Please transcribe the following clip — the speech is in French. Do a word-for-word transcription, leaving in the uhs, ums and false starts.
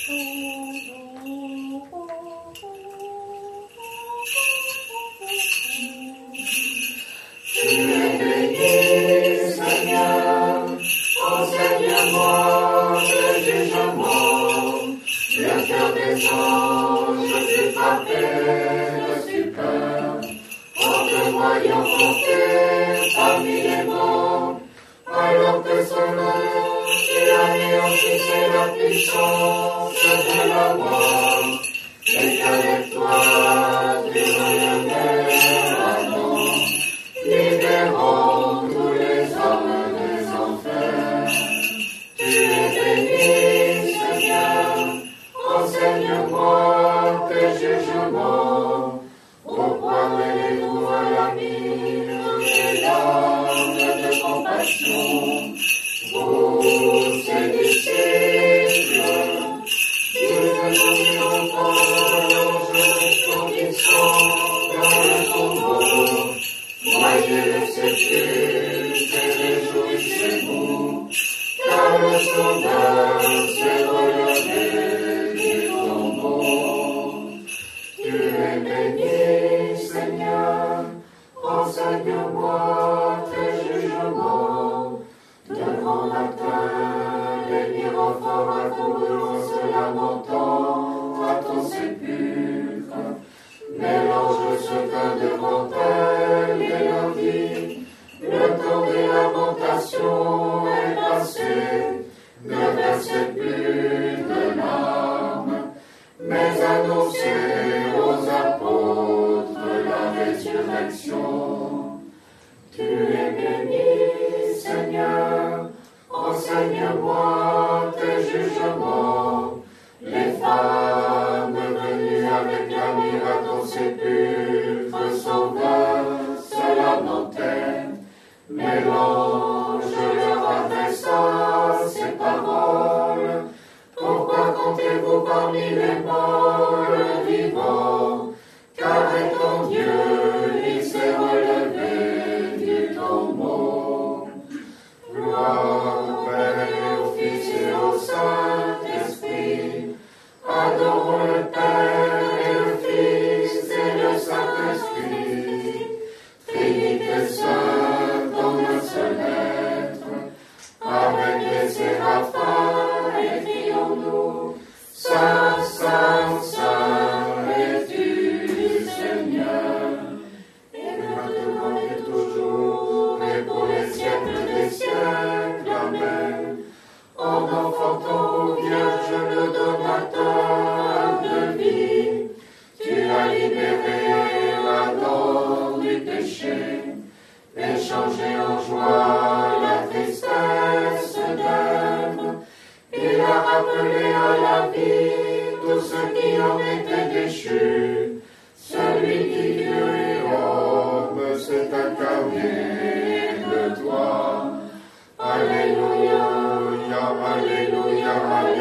Enseigne-moi le jugement, le cœur des anges, je suis frappé de stupeur. En te voyant monter parmi les morts, alors que son nom, tu anéantissait la puissance de la mort, et qu'avec toi, tu reviendrais avant, libérant tous les hommes des enfers. Tu es béni, Seigneur, enseigne-moi tes jugements. Pourquoi mêlez-vous à la mire et larmes de compassion? Vous, ses disciples, qui ne conduiront pas l'ange qui sont dans le tombeau. Voyez le sépulcre et réjouissez-vous, car le sauveur s'est relevé du tombeau. Tu es béni, Seigneur, enseigne-moi tes jugements. Devant matin, les miroirs accoururent en se lamentant à ton sépulcre. Mais l'ange se tint devant elle et leur dit: le temps des lamentations est passé, ne versez plus de larmes, mais annoncez aux apôtres la résurrection. Tu es béni, Seigneur, enseigne-moi tes jugements. Les femmes venues avec la mire à ton sépulcre sauveur se lamentaient, mais l'ange leur adressa ces paroles: pourquoi comptez-vous parmi les morts le vivant? Car étant Dieu, il s'est relevé du tombeau. Gloire au Père et au Fils et au Saint-Esprit. Adorons le Père et le Fils et le Saint-Esprit. Trinité sainte dans un seul être. Avec les séraphins écrions-nous: Saint, Saint, Saint es-tu, Seigneur. Et maintenant et toujours et pour les siècles des siècles. Amen. En enfantant aux vierges le donateur de vie, tu as libéré Adam du péché, et changé en joie la tristesse d'Ève. Il a rappelé à la vie tous ceux qui en étaient déchus. Celui qui Dieu et homme s'est incarné de toi. Alléluia, Alléluia, Alléluia.